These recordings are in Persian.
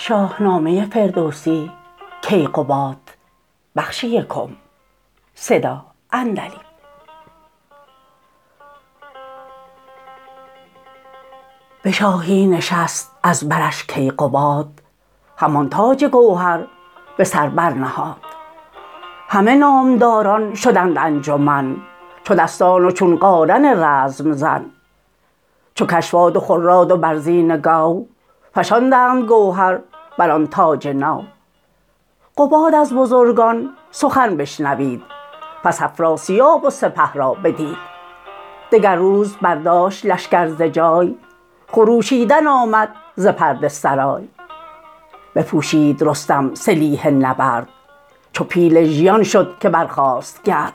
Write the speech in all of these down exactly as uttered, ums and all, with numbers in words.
شاهنامه فردوسی کیقباد بخش یکم صدا اندلی به شاهی نشست از برش کیقباد، همان تاج گوهر به سر برنهاد. همه نامداران شدند انجمن، چو دستان و چون قارن رزم زن. چو کشواد و خراد و برزین گو، فشاندند گوهر بران تاج نو. قباد از بزرگان سخن بشنوید، پس افراسیاب و سپه را بدید. دگر روز برداشت لشکر ز جای، خروشیدن آمد ز پرده سرای. بپوشید رستم سلیح نبرد، چو پیل ژیان شد که برخاست گرد.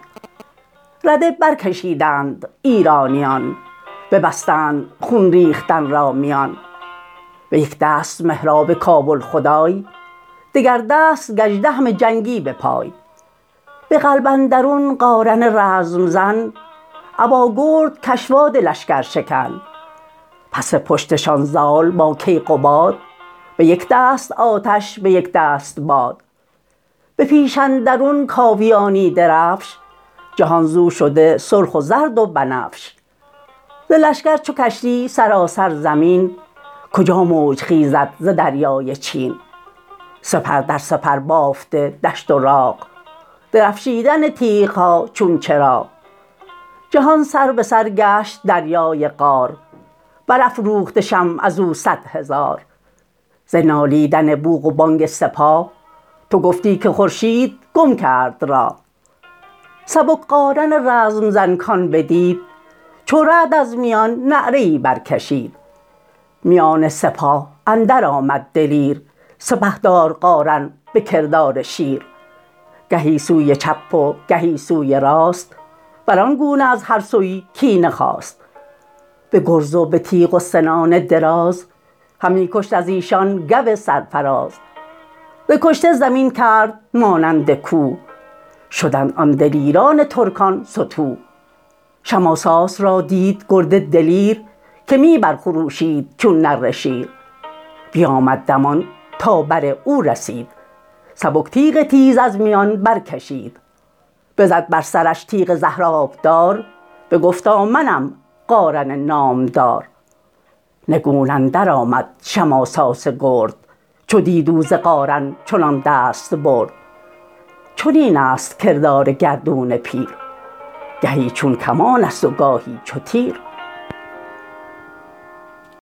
رده برکشیدند ایرانیان، ببستند خون ریختن را میان. به یک دست مهراب کابل خدای، دگر دست گژدهم جنگی به پای. به قلب اندرون قارن رزم زن، ابا گرد کشواد لشکر شکن. پس پشتشان زال با کیقباد، به یک دست آتش به یک دست باد. به پیش اندرون کاویانی درفش، جهان زو شده سرخ و زرد و بنفش. ز لشکر چو کشتی سراسر زمین، کجا موج خیزد ز دریای چین. سپر در سپر بافته دشت و راغ، درفشیدن تیغها چون چراغ. جهان سر به سر گشت دریای قار، برافروخته شمع ازو صد هزار. ز نالیدن بوق و بانگ سپاه، تو گفتی که خورشید گم کرد راه. سبک قارن رزم زن کان بدید، چو رعد از میان نعره ای برکشید. میان سپاه اندر آمد دلیر، سپهدار قارن به کردار شیر. گهی سوی چپ و گهی سوی راست، بران گونه از هر سویی کینه خواست. به گرز و به تیغ و سنان دراز، همی کشت ازیشان گو سرفراز. ز کشته زمین کرد مانند کوه، شدند آن دلیران ترکان ستوه. شماساس را دید گرد دلیر، که می برخروشید چون نره شیر. بیامد دمان تا بر او رسید، سبک تیغ تیز از میان برکشید. بزد بر سرش تیغ زهرآبدار، بگفتا منم قارن نامدار. نگون اندر آمد شماساس گرد، چو دید او ز قارن چنان دست برد. چنین است کردار گردون پیر، گهی چون کمانست و گاهی چو تیر.